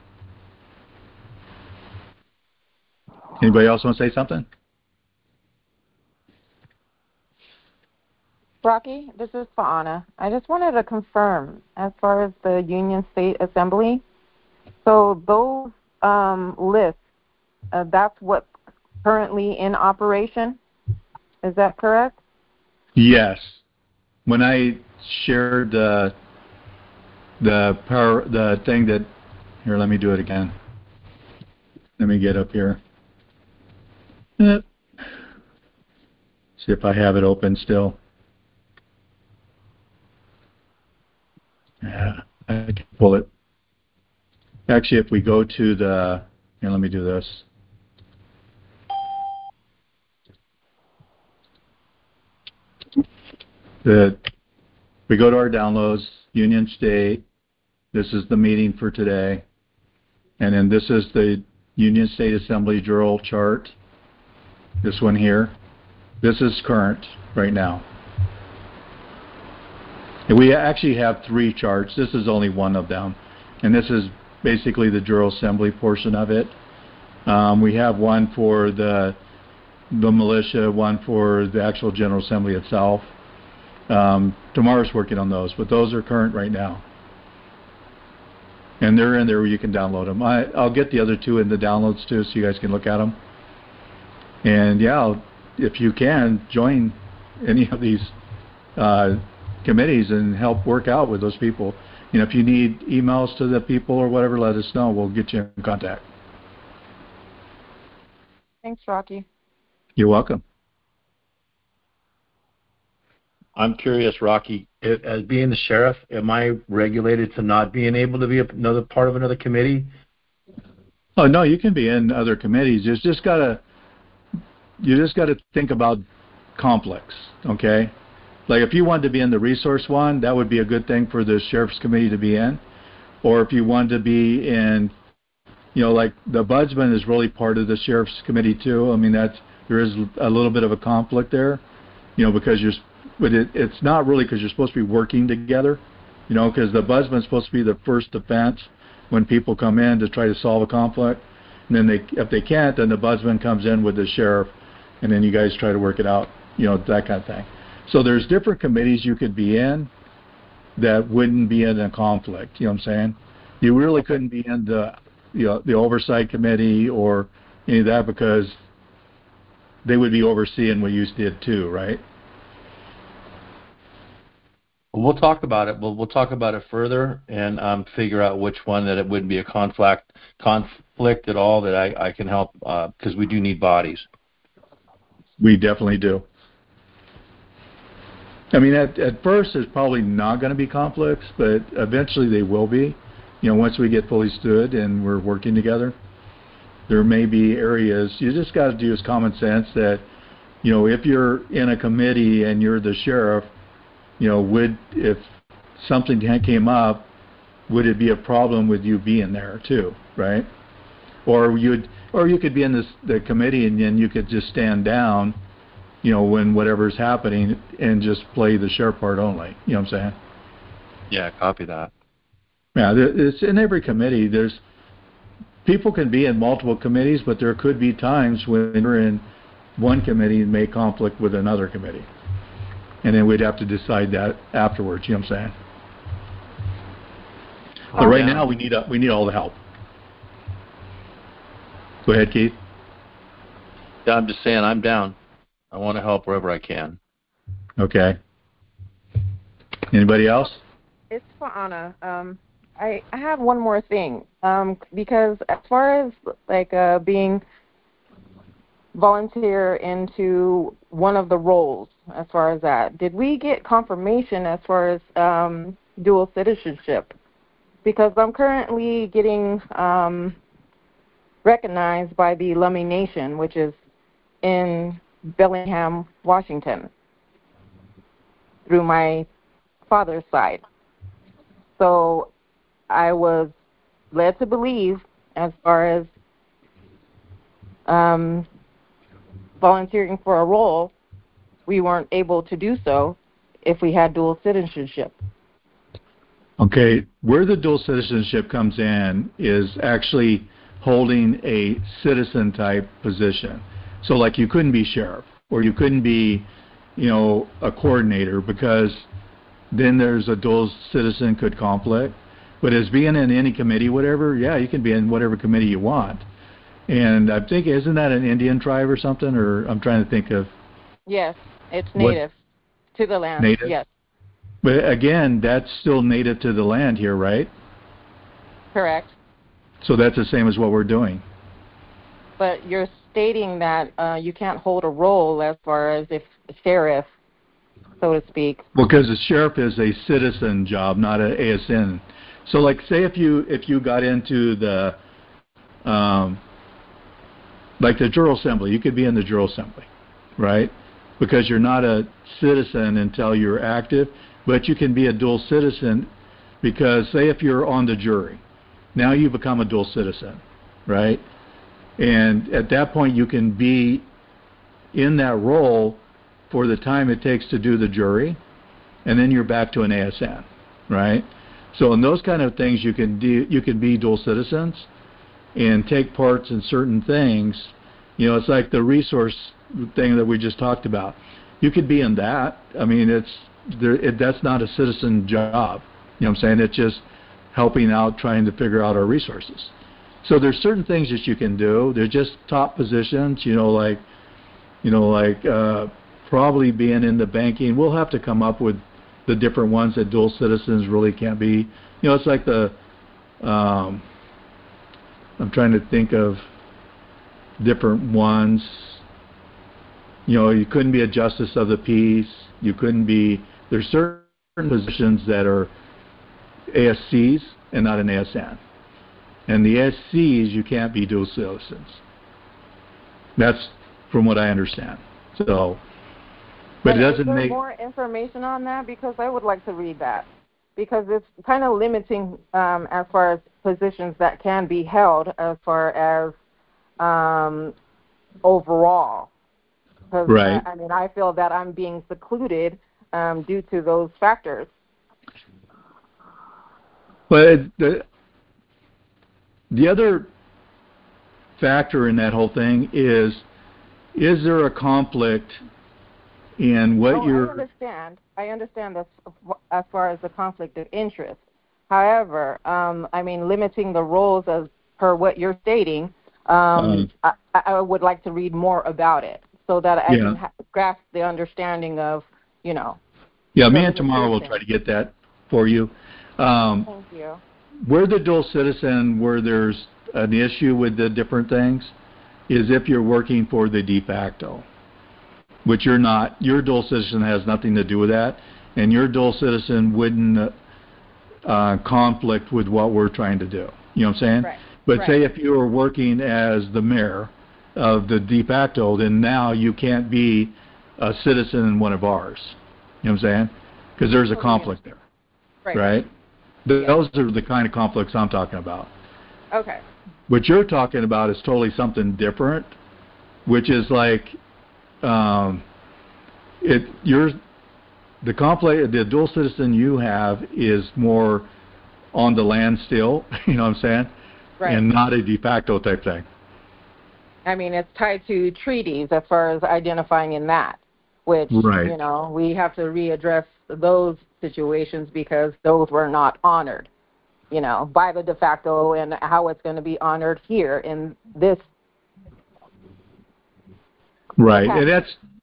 Anybody else want to say something? Rocky, this is Faana. I just wanted to confirm as far as the Union State Assembly. So those lists, that's what's currently in operation. Is that correct? Yes. When I shared the thing that, here, let me do it again. Let me get up here. See if I have it open still. Yeah, I can pull it. Actually, if we go to here, let me do this. We go to our downloads, Union State. This is the meeting for today. And then this is the Union State Assembly Journal chart. This one here. This is current right now. And we actually have 3 charts. This is only one of them. And this is basically the General Assembly portion of it. We have one for the militia, one for the actual General Assembly itself. Tomorrow's working on those, but those are current right now. And they're in there where you can download them. I'll get the other 2 in the downloads too, so you guys can look at them. And yeah, if you can, join any of these committees and help work out with those people. If you need emails to the people or whatever, let us know. We'll get you in contact. Thanks, Rocky. You're welcome. I'm curious, Rocky, as being the sheriff, am I regulated to not being able to be another part of another committee? Oh no, you can be in other committees. You just gotta think about conflicts, okay? Like if you wanted to be in the resource one, that would be a good thing for the sheriff's committee to be in. Or if you wanted to be in, like the Budsman is really part of the sheriff's committee too. I mean, there is a little bit of a conflict there, because it's not really because you're supposed to be working together, because the Budsman's supposed to be the first defense when people come in to try to solve a conflict. And then if they can't, then the Budsman comes in with the sheriff, and then you guys try to work it out, that kind of thing. So there's different committees you could be in that wouldn't be in a conflict. You know what I'm saying? You really couldn't be in the oversight committee or any of that because they would be overseeing what you did too, right? Well, we'll talk about it. We'll talk about it further and figure out which one that it wouldn't be a conflict at all that I can help because we do need bodies. We definitely do. I mean, at first there's probably not going to be conflicts, but eventually they will be. Once we get fully stood and we're working together, there may be areas. You just got to use common sense that, if you're in a committee and you're the sheriff, if something came up, would it be a problem with you being there too, right? Or you could be in the committee and then you could just stand down, when whatever's happening and just play the sheriff part only. You know what I'm saying? Yeah, copy that. Yeah, it's in every committee. People can be in multiple committees, but there could be times when you're in one committee and may conflict with another committee. And then we'd have to decide that afterwards. You know what I'm saying? But right now we need all the help. Go ahead, Keith. Yeah, I'm just saying I'm down. I want to help wherever I can. Okay. Anybody else? It's for Anna. I have one more thing. Because as far as being volunteer into one of the roles, as far as that, did we get confirmation as far as dual citizenship? Because I'm currently getting recognized by the Lummi Nation, which is in Bellingham, Washington, through my father's side. So I was led to believe, as far as volunteering for a role, we weren't able to do so if we had dual citizenship. Okay, where the dual citizenship comes in is actually holding a citizen type position. So like you couldn't be sheriff or you couldn't be, a coordinator because then there's a dual citizen could conflict. But as being in any committee, whatever, yeah, you can be in whatever committee you want. And I'm thinking, isn't that an Indian tribe or something? Or I'm trying to think of. Yes, it's native to the land. Native? Yes. But again, that's still native to the land here, right? Correct. So that's the same as what we're doing. But you're stating that you can't hold a role as far as if sheriff, so to speak. Well, because the sheriff is a citizen job, not an ASN. So, like, say if you got into the like the General Assembly, you could be in the General Assembly, right? Because you're not a citizen until you're active, but you can be a dual citizen because, say, if you're on the jury, now you become a dual citizen, right? And at that point, you can be in that role for the time it takes to do the jury, and then you're back to an ASN, right? So in those kind of things, you can be dual citizens and take parts in certain things. It's like the resource thing that we just talked about. You could be in that. I mean, that's not a citizen job. You know what I'm saying? It's just helping out, trying to figure out our resources. So there's certain things that you can do. They're just top positions, like like probably being in the banking. We'll have to come up with the different ones that dual citizens really can't be. It's like I'm trying to think of different ones. You couldn't be a justice of the peace. You couldn't be. There's certain positions that are ASCs and not an ASN. And the ASCs, you can't be dual citizens. That's from what I understand. So, but it doesn't make more information on that, because I would like to read that, because it's kind of limiting as far as positions that can be held as far as overall. Right. I mean, I feel that I'm being secluded due to those factors. But the other factor in that whole thing is there a conflict in what you're... I understand this as far as the conflict of interest. However, I mean, limiting the roles as per what you're stating, I would like to read more about it so that I can grasp the understanding of, Yeah, me and Tamara will try to get that for you. Thank you. Where the dual citizen, where there's an issue with the different things, is if you're working for the de facto, which you're not. Your dual citizen has nothing to do with that, and your dual citizen wouldn't conflict with what we're trying to do. You know what I'm saying? Right. But say if you were working as the mayor of the de facto, then now you can't be a citizen in one of ours. You know what I'm saying? Because there's a conflict there. Right? Those are the kind of conflicts I'm talking about. Okay. What you're talking about is totally something different, which is like the conflict, the dual citizen you have is more on the land still, you know what I'm saying? Right. And not a de facto type thing. I mean, it's tied to treaties as far as identifying in that, which, we have to readdress those situations because those were not honored, by the de facto, and how it's going to be honored here in this. Right. And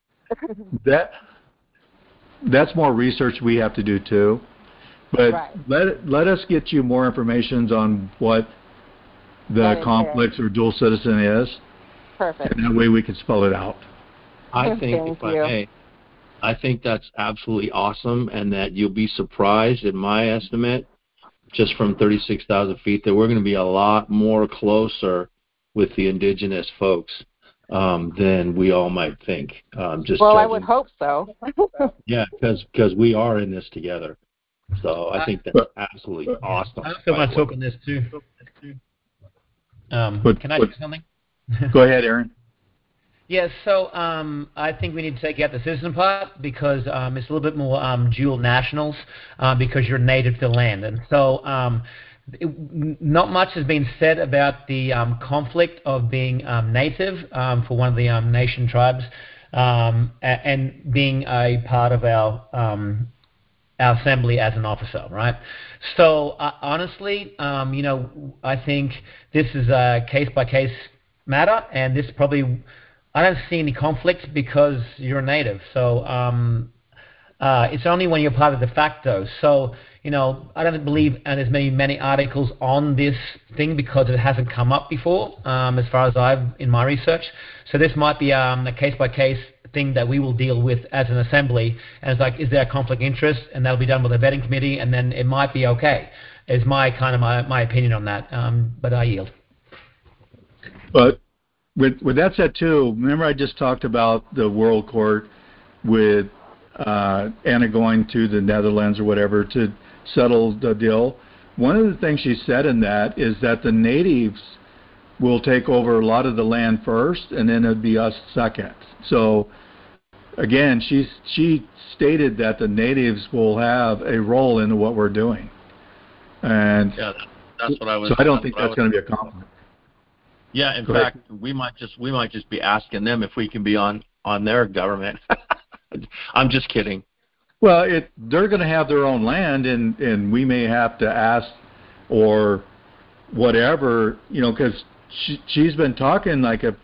that's more research we have to do too. But let us get you more information on what the conflicts or dual citizen is. Perfect. And that way we can spell it out. I think, I think that's absolutely awesome, and that you'll be surprised, in my estimate, just from 36,000 feet, that we're going to be a lot more closer with the indigenous folks than we all might think. I would hope so. Yeah, because we are in this together. So I think that's absolutely awesome. I also want to talk on this too. Can I do something? Go ahead, Aaron. Yes, so I think we need to take out the citizen part because it's a little bit more dual nationals because you're native to the land. And so not much has been said about the conflict of being native for one of the nation tribes and being a part of our assembly as an officer, right? So honestly, I think this is a case-by-case matter, and this probably... I don't see any conflict because you're a native. So it's only when you're part of de facto. So, I don't believe there's many articles on this thing because it hasn't come up before as far as in my research. So this might be a case-by-case thing that we will deal with as an assembly. And it's like, is there a conflict of interest? And that'll be done with a vetting committee, and then it might be okay. Is my opinion on that. But I yield. But with that said, too, remember I just talked about the World Court with Anna going to the Netherlands or whatever to settle the deal. One of the things she said in that is that the natives will take over a lot of the land first, and then it'd be us second. So, again, she stated that the natives will have a role in what we're doing. And that's what I was. So I don't think that's going to be a conflict. Yeah, in fact, we might just be asking them if we can be on their government. I'm just kidding. Well, they're going to have their own land, and we may have to ask or whatever, because she's been talking like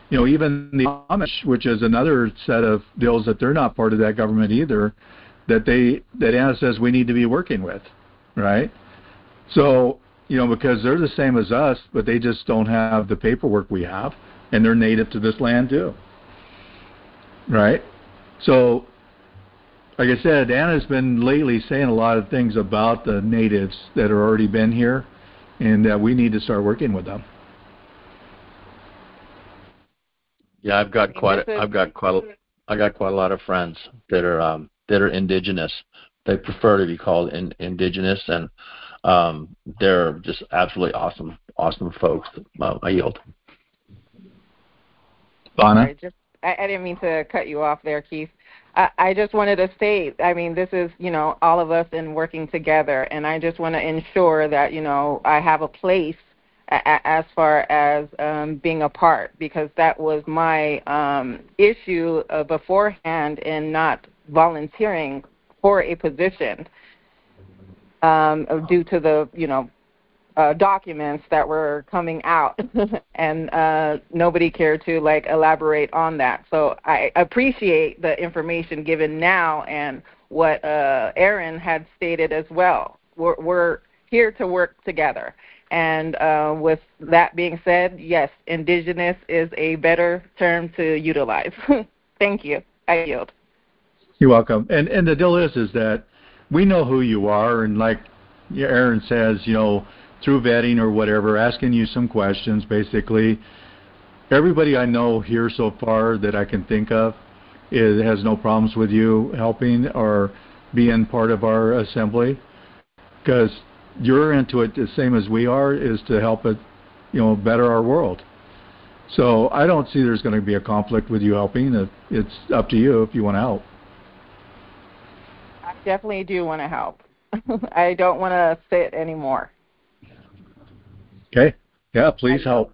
even the Amish, which is another set of deals that they're not part of that government either, that Anna says we need to be working with, right? So, because they're the same as us, but they just don't have the paperwork we have, and they're native to this land too, right? So, like I said, Anna's been lately saying a lot of things about the natives that have already been here, and that we need to start working with them. Yeah, I got quite a lot of friends that are indigenous. They prefer to be called indigenous, and they're just absolutely awesome folks. I yield. Donna? I didn't mean to cut you off there, Keith. I just wanted to state, this is, all of us in working together, and I just want to ensure that, I have a place as far as being a part, because that was my issue beforehand in not volunteering for a position due to the, documents that were coming out, and nobody cared to elaborate on that. So I appreciate the information given now and what Aaron had stated as well. We're here to work together. And with that being said, yes, indigenous is a better term to utilize. Thank you. I yield. You're welcome. And the deal is that we know who you are, and like Aaron says, through vetting or whatever, asking you some questions, basically. Everybody I know here so far that I can think of has no problems with you helping or being part of our assembly, because you're into it the same as we are, is to help it, better our world. So I don't see there's going to be a conflict with you helping. It's up to you if you want to help. I definitely do want to help. I don't want to sit anymore. Okay. Yeah, please help.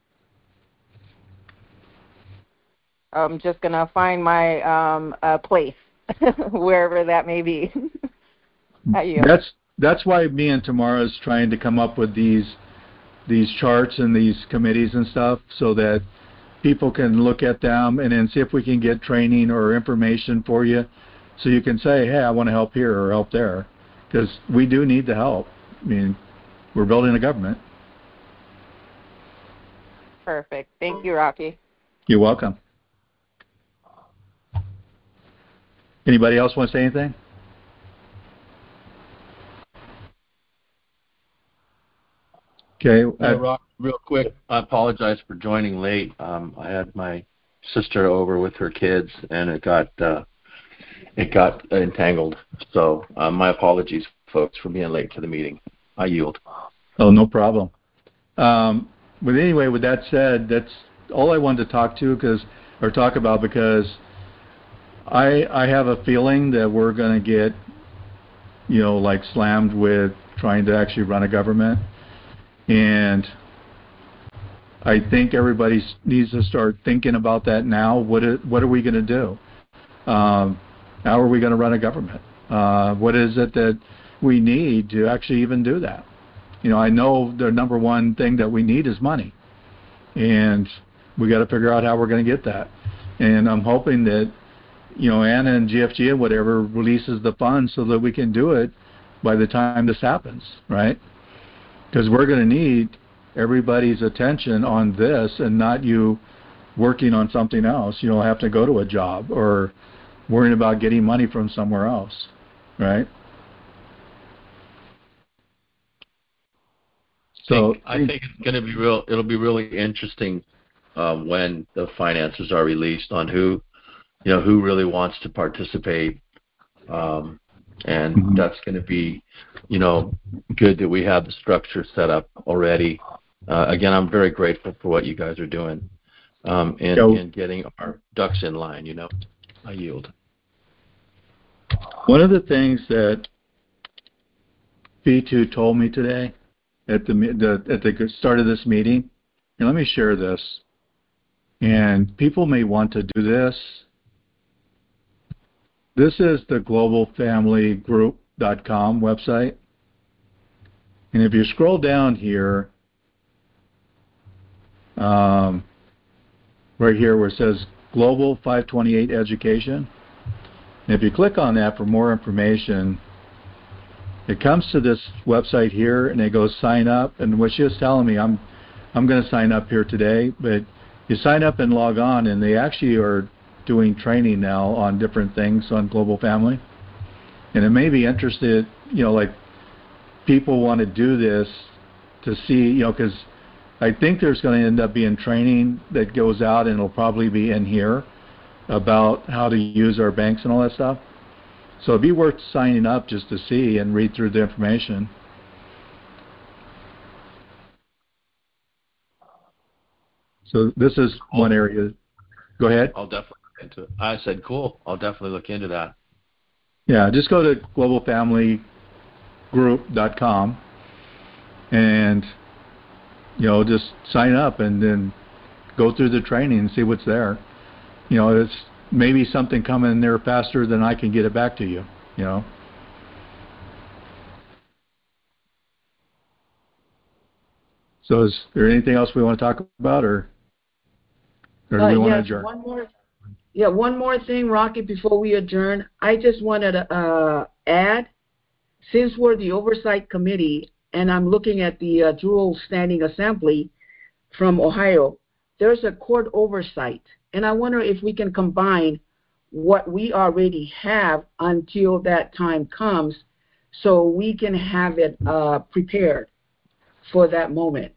I'm just going to find my place, wherever that may be. That's why me and Tamara's trying to come up with these charts and these committees and stuff, so that people can look at them and then see if we can get training or information for you, so you can say, hey, I want to help here or help there, because we do need the help. We're building a government. Perfect. Thank you, Rocky. You're welcome. Anybody else want to say anything? Okay. Rock, real quick, I apologize for joining late. I had my sister over with her kids, and it got entangled. So my apologies, folks, for being late to the meeting. I yield. Oh, no problem. But anyway, with that said, that's all I wanted to talk about, because I have a feeling that we're going to get, slammed with trying to actually run a government. And I think everybody needs to start thinking about that now. What are we going to do? How are we going to run a government? What is it that we need to actually even do that? I know the number one thing that we need is money, and we got to figure out how we're going to get that. And I'm hoping that, Anna and GFG and whatever releases the funds so that we can do it by the time this happens, right? Because we're going to need everybody's attention on this, and not you working on something else. You don't have to go to a job or worrying about getting money from somewhere else, right? So I think it's going to be it'll be really interesting when the finances are released on who really wants to participate, and that's going to be, good that we have the structure set up already. Again, I'm very grateful for what you guys are doing, and getting our ducks in line. I yield. One of the things that B2 told me today at the start of this meeting, and let me share this, and people may want to do this. This is the globalfamilygroup.com website. And if you scroll down here, right here where it says Global 528 Education. And if you click on that for more information, it comes to this website here, and it goes sign up. And what she was telling me, I'm going to sign up here today, but you sign up and log on, and they actually are doing training now on different things on Global Family. And it may be interested, like people want to do this to see, because I think there's going to end up being training that goes out, and it'll probably be in here about how to use our banks and all that stuff. So it'd be worth signing up just to see and read through the information. So this is one area. Go ahead. I'll definitely look into it. I said, cool. I'll definitely look into that. Yeah, just go to globalfamilygroup.com and, just sign up and then go through the training and see what's there. It's maybe something coming in there faster than I can get it back to you, So is there anything else we want to talk about, or do we want to adjourn? One more thing, Rocky, before we adjourn. I just wanted to add, since we're the Oversight Committee, and I'm looking at the Dual Standing Assembly from Ohio, there's a court oversight. And I wonder if we can combine what we already have until that time comes so we can have it prepared for that moment.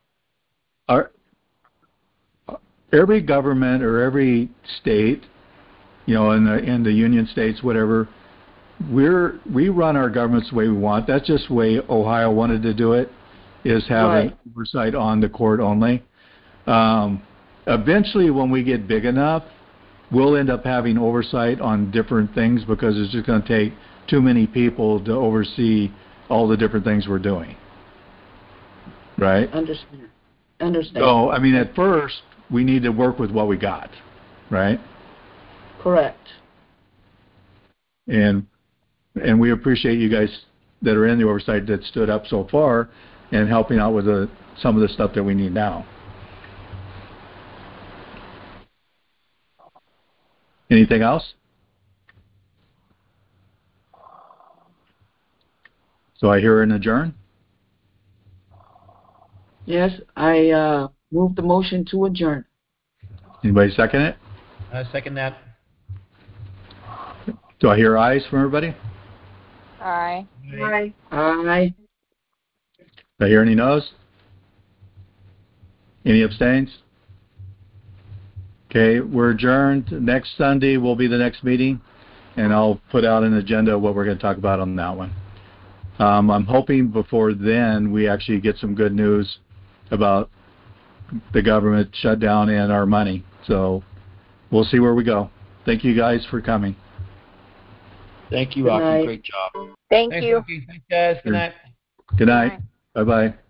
Every government or every state, in the union states, whatever, we run our governments the way we want. That's just the way Ohio wanted to do it, is have an oversight on the court only. Eventually, when we get big enough, we'll end up having oversight on different things because it's just going to take too many people to oversee all the different things we're doing. Right? Understand. So, at first, we need to work with what we got, right? Correct. And we appreciate you guys that are in the oversight that stood up so far and helping out with some of the stuff that we need now. Anything else? So I hear an adjourn? Yes, I move the motion to adjourn. Anybody second it? I second that. Do I hear ayes from everybody? Aye. Aye. Aye. Do I hear any noes? Any abstains? Okay, we're adjourned. Next Sunday will be the next meeting, and I'll put out an agenda of what we're going to talk about on that one. I'm hoping before then we actually get some good news about the government shutdown and our money. So we'll see where we go. Thank you guys for coming. Thank you, Rocky. Great job. Thank you. Rocky. Thanks, guys. Good night. Good night. Bye-bye.